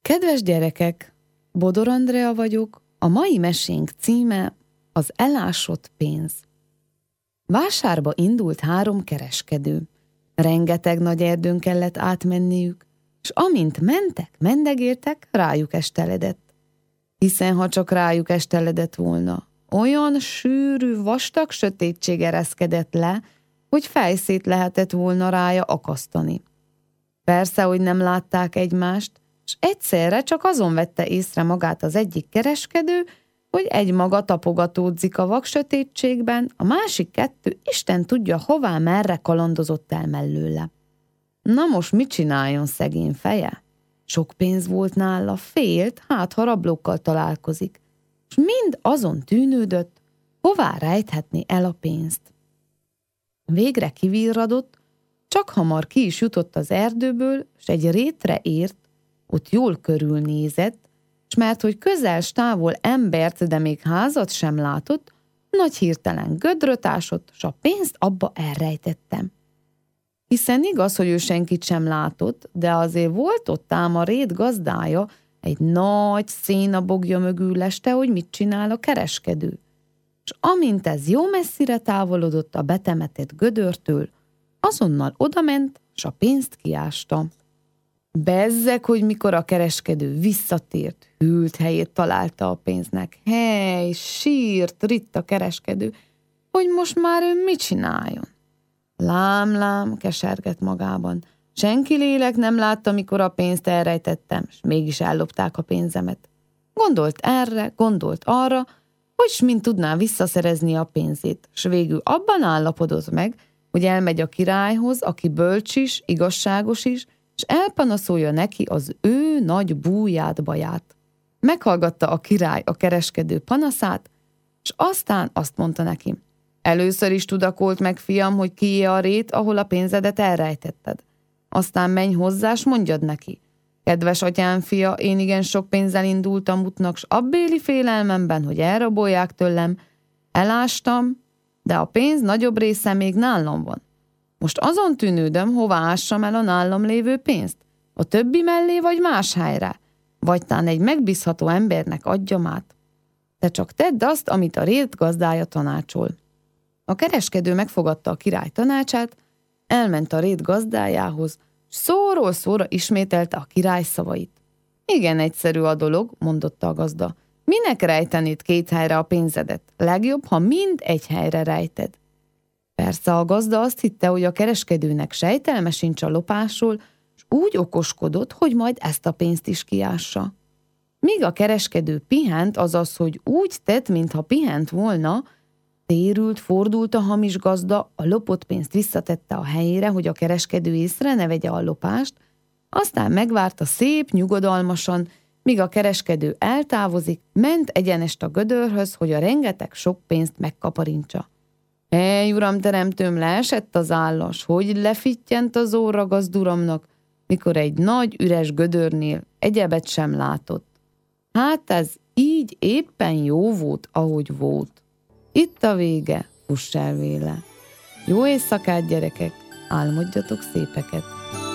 Kedves gyerekek, Bodor Andrea vagyok, a mai mesénk címe az elásott pénz. Vásárba indult 3 kereskedő. Rengeteg nagy erdőn kellett átmenniük, és amint mendegéltek, rájuk esteledett. Hiszen ha csak rájuk esteledett volna, olyan sűrű, vastag sötétség ereszkedett le, hogy fejszét lehetett volna rája akasztani. Persze, hogy nem látták egymást, és egyszerre csak azon vette észre magát az egyik kereskedő, hogy egymaga tapogatódzik a vak sötétségben, a másik 2 Isten tudja hová, merre kalandozott el mellőle. Na most mit csináljon szegény feje? Sok pénz volt nála, félt, hát ha rablókkal találkozik, és mind azon tűnődött, hová rejthetni el a pénzt. Végre kivirradott, csak hamar ki is jutott az erdőből, és egy rétre ért, ott jól körülnézett, és mert hogy közel távol embert, de még házat sem látott, nagy hirtelen gödröt ásott, s a pénzt abba elrejtettem. Hiszen igaz, hogy ő senkit sem látott, de azért volt ott ám a rét gazdája, egy nagy szénabogja mögül leste, hogy mit csinál a kereskedő. És amint ez jó messzire távolodott a betemetett gödörtől, azonnal odament, s a pénzt kiásta. Bezzeg, hogy mikor a kereskedő visszatért, hűlt helyét találta a pénznek. Hely, sírt, ritt a kereskedő, hogy most már ő mit csináljon. Lám, kesergett magában. Senki lélek nem látta, mikor a pénzt elrejtettem, és mégis ellopták a pénzemet. Gondolt erre, gondolt arra, hogy s mint tudná visszaszerezni a pénzét, s végül abban állapodott meg, hogy elmegy a királyhoz, aki bölcs is, igazságos is, és elpanaszolja neki az ő nagy búját, baját. Meghallgatta a király a kereskedő panaszát, és aztán azt mondta neki: először is tudakolt meg, fiam, hogy kié a rét, ahol a pénzedet elrejtetted. Aztán menj hozzá, s mondjad neki: kedves atyám fia, én igen sok pénzzel indultam útnak, s abbéli félelmemben, hogy elrabolják tőlem, elástam, de a pénz nagyobb része még nálam van. Most azon tűnődöm, hová ássam el a nálam lévő pénzt? A többi mellé vagy más helyre? Vagy tán egy megbízható embernek adjam át? Te csak tedd azt, amit a rét gazdája tanácsol. A kereskedő megfogadta a király tanácsát, elment a rét gazdájához, s szóról szóra ismételte a király szavait. Igen egyszerű a dolog, mondotta a gazda. Minek rejtenéd 2 helyre a pénzedet? Legjobb, ha mind egy helyre rejted. Persze a gazda azt hitte, hogy a kereskedőnek sejtelme sincs a lopásról, és úgy okoskodott, hogy majd ezt a pénzt is kiássa. Míg a kereskedő pihent, azaz, hogy úgy tett, mintha pihent volna, térült, fordult a hamis gazda, a lopott pénzt visszatette a helyére, hogy a kereskedő észre ne vegye a lopást, aztán megvárta szép, nyugodalmasan, míg a kereskedő eltávozik, ment egyenest a gödörhöz, hogy a rengeteg sok pénzt megkaparintsa. Ej, uram teremtőm, leesett az állas, hogy lefittyent az óra gazduramnak, mikor egy nagy üres gödörnél egyebet sem látott. Hát ez így éppen jó volt, ahogy volt. Itt a vége, fuss el véle. Jó éjszakát, gyerekek, álmodjatok szépeket!